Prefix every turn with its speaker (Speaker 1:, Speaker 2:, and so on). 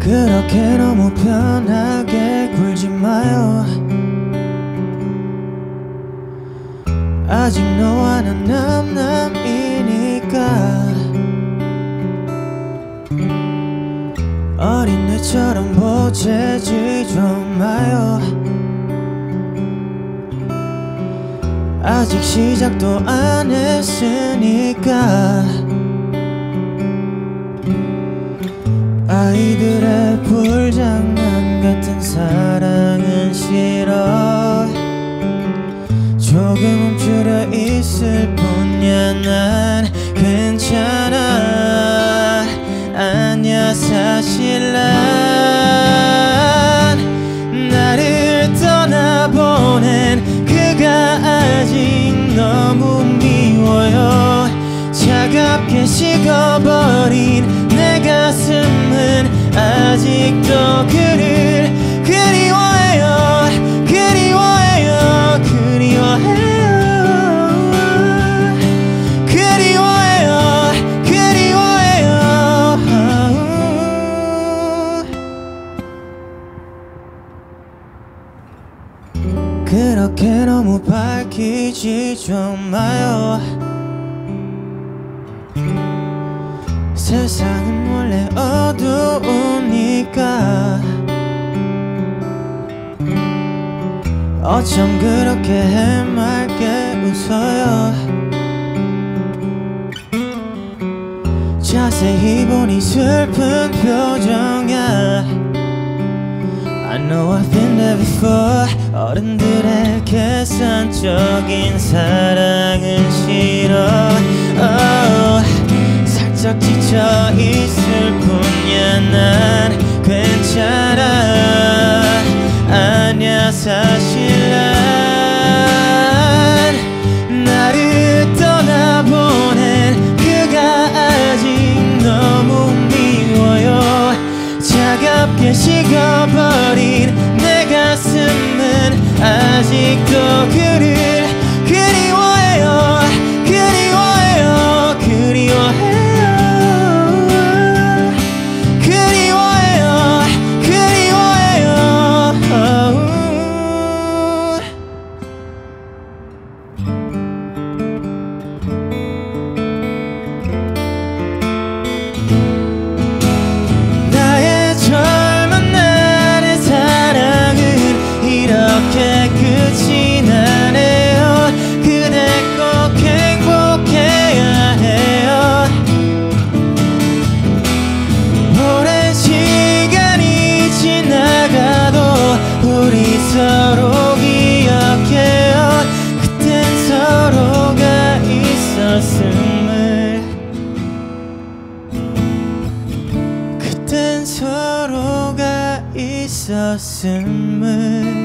Speaker 1: 그렇게 너무 편하게 굴지 마요. 아직 너와 난 남남이니까 어린애처럼 보채지 좀 마요. 아직 시작도 안 했으니까 아이들의 불장난 같은 사랑은 싫어. 조금 멈추려 있을 뿐이야. 난 괜찮아. 아니야 사실 난 나를 떠나보낸 그가 아직 너무 미워요. 차갑게 식어버린 내 가슴은 아직도 그를 그리워해요. 그리워해요. 그리워해요. 그리워해요. 그리워해요. 그렇게 너무 밝히지 좀 마요. 세상은 원래 어두우니까 어쩜 그렇게 해맑게 웃어요. 자세히 보니 슬픈 표정이야. I know I've been there before. 어른들의 계산적인 사랑은 싫어. 살짝 지쳐 있을 뿐이야. 난 괜찮아. 아니야 사실 난 나를 떠나보낸 그가 아직 너무 미워요. 차갑게 식어버린 내 가슴은 아직도 그를 그리워해요. 그리워해요. 그리워해요. 나의 젊은 날의 사랑은 이렇게 끝이 나네요. 그대 꼭 행복해야 해요. 오랜 시간이 지나가도 우리 서로 기억해요. 그땐 서로가 있었음을. 그땐 서로가 있었음을.